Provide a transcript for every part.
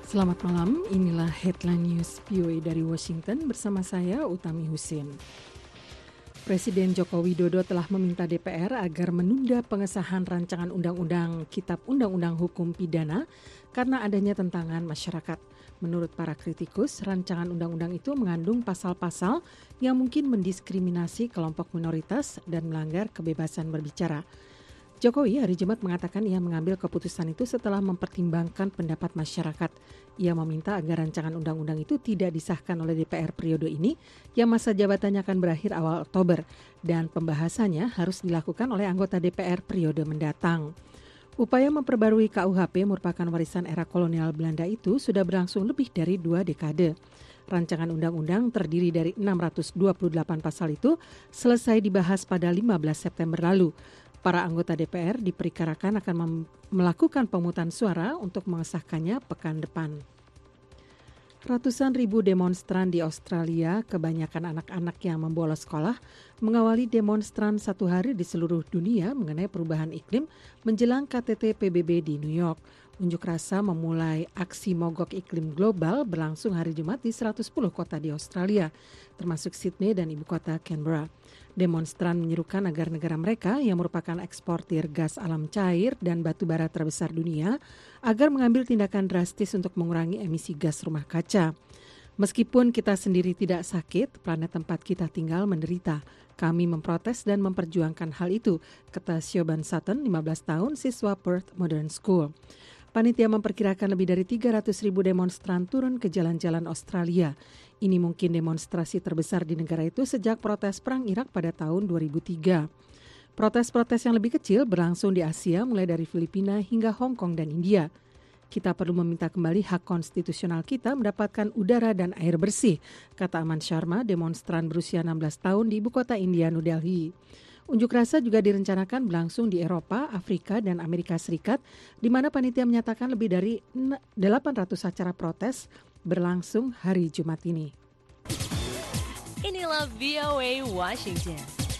Selamat malam, inilah Headline News VOA dari Washington bersama saya Utami Husin. Presiden Joko Widodo telah meminta DPR agar menunda pengesahan rancangan undang-undang Kitab Undang-Undang Hukum Pidana karena adanya tentangan masyarakat. Menurut para kritikus, rancangan undang-undang itu mengandung pasal-pasal yang mungkin mendiskriminasi kelompok minoritas dan melanggar kebebasan berbicara. Jokowi hari Jumat mengatakan ia mengambil keputusan itu setelah mempertimbangkan pendapat masyarakat. Ia meminta agar rancangan undang-undang itu tidak disahkan oleh DPR periode ini yang masa jabatannya akan berakhir awal Oktober dan pembahasannya harus dilakukan oleh anggota DPR periode mendatang. Upaya memperbarui KUHP merupakan warisan era kolonial Belanda itu sudah berlangsung lebih dari 2 dekade. Rancangan undang-undang terdiri dari 628 pasal itu selesai dibahas pada 15 September lalu. Para anggota DPR diperkirakan akan melakukan pemungutan suara untuk mengesahkannya pekan depan. Ratusan ribu demonstran di Australia, kebanyakan anak-anak yang membolos sekolah, mengawali demonstran satu hari di seluruh dunia mengenai perubahan iklim menjelang KTT PBB di New York. Unjuk rasa memulai aksi mogok iklim global berlangsung hari Jumat di 110 kota di Australia, termasuk Sydney dan ibu kota Canberra. Demonstran menyerukan agar negara mereka yang merupakan eksportir gas alam cair dan batu bara terbesar dunia agar mengambil tindakan drastis untuk mengurangi emisi gas rumah kaca. Meskipun kita sendiri tidak sakit, planet tempat kita tinggal menderita. Kami memprotes dan memperjuangkan hal itu, kata Siobhan Sutton, 15 tahun, siswa Perth Modern School. Panitia memperkirakan lebih dari 300.000 demonstran turun ke jalan-jalan Australia. Ini mungkin demonstrasi terbesar di negara itu sejak protes Perang Irak pada tahun 2003. Protes-protes yang lebih kecil berlangsung di Asia mulai dari Filipina hingga Hong Kong dan India. Kita perlu meminta kembali hak konstitusional kita mendapatkan udara dan air bersih, kata Aman Sharma, demonstran berusia 16 tahun di ibu kota India, New Delhi. Unjuk rasa juga direncanakan berlangsung di Eropa, Afrika, dan Amerika Serikat, di mana panitia menyatakan lebih dari 800 acara protes berlangsung hari Jumat ini. Inilah VOA Washington.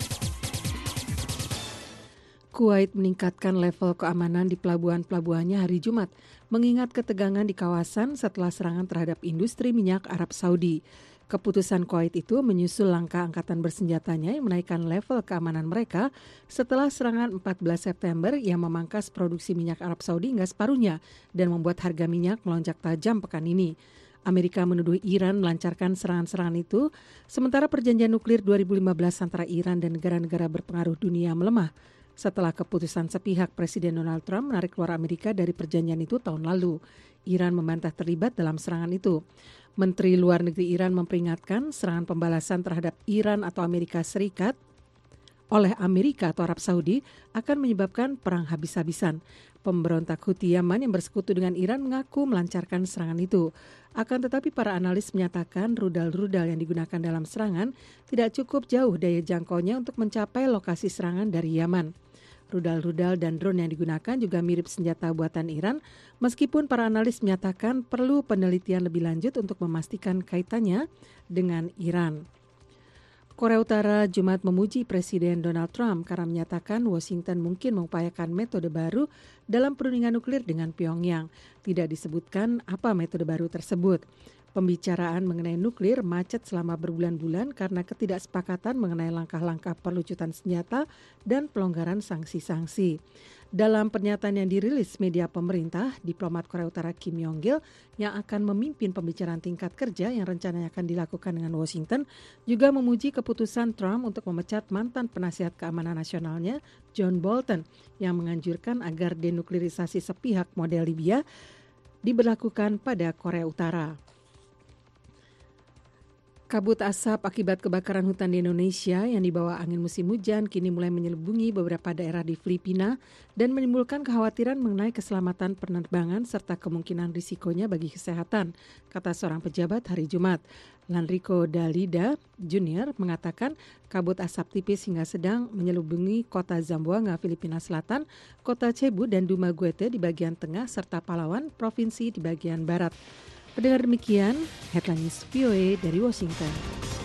Kuwait meningkatkan level keamanan di pelabuhan-pelabuhannya hari Jumat, mengingat ketegangan di kawasan setelah serangan terhadap industri minyak Arab Saudi. Keputusan Kuwait itu menyusul langkah angkatan bersenjatanya yang menaikkan level keamanan mereka setelah serangan 14 September yang memangkas produksi minyak Arab Saudi hingga separuhnya dan membuat harga minyak melonjak tajam pekan ini. Amerika menuduh Iran melancarkan serangan-serangan itu, sementara perjanjian nuklir 2015 antara Iran dan negara-negara berpengaruh dunia melemah setelah keputusan sepihak Presiden Donald Trump menarik keluar Amerika dari perjanjian itu tahun lalu. Iran membantah terlibat dalam serangan itu. Menteri Luar Negeri Iran memperingatkan serangan pembalasan terhadap Iran atau Amerika Serikat oleh Amerika atau Arab Saudi akan menyebabkan perang habis-habisan. Pemberontak Houthi Yaman yang bersekutu dengan Iran mengaku melancarkan serangan itu. Akan tetapi para analis menyatakan rudal-rudal yang digunakan dalam serangan tidak cukup jauh daya jangkaunya untuk mencapai lokasi serangan dari Yaman. Rudal-rudal dan drone yang digunakan juga mirip senjata buatan Iran, meskipun para analis menyatakan perlu penelitian lebih lanjut untuk memastikan kaitannya dengan Iran. Korea Utara Jumat memuji Presiden Donald Trump karena menyatakan Washington mungkin mengupayakan metode baru dalam perundingan nuklir dengan Pyongyang. Tidak disebutkan apa metode baru tersebut. Pembicaraan mengenai nuklir macet selama berbulan-bulan karena ketidaksepakatan mengenai langkah-langkah perlucutan senjata dan pelonggaran sanksi-sanksi. Dalam pernyataan yang dirilis media pemerintah, diplomat Korea Utara Kim Yong-gil yang akan memimpin pembicaraan tingkat kerja yang rencananya akan dilakukan dengan Washington juga memuji keputusan Trump untuk memecat mantan penasihat keamanan nasionalnya John Bolton yang menganjurkan agar denuklirisasi sepihak model Libya diberlakukan pada Korea Utara. Kabut asap akibat kebakaran hutan di Indonesia yang dibawa angin musim hujan kini mulai menyelubungi beberapa daerah di Filipina dan menimbulkan kekhawatiran mengenai keselamatan penerbangan serta kemungkinan risikonya bagi kesehatan, kata seorang pejabat hari Jumat. Lanrico Dalida Jr. mengatakan kabut asap tipis hingga sedang menyelubungi kota Zamboanga, Filipina Selatan, kota Cebu dan Dumaguete di bagian tengah serta Palawan, provinsi di bagian barat. Pendengar demikian, Headline News VOA dari Washington.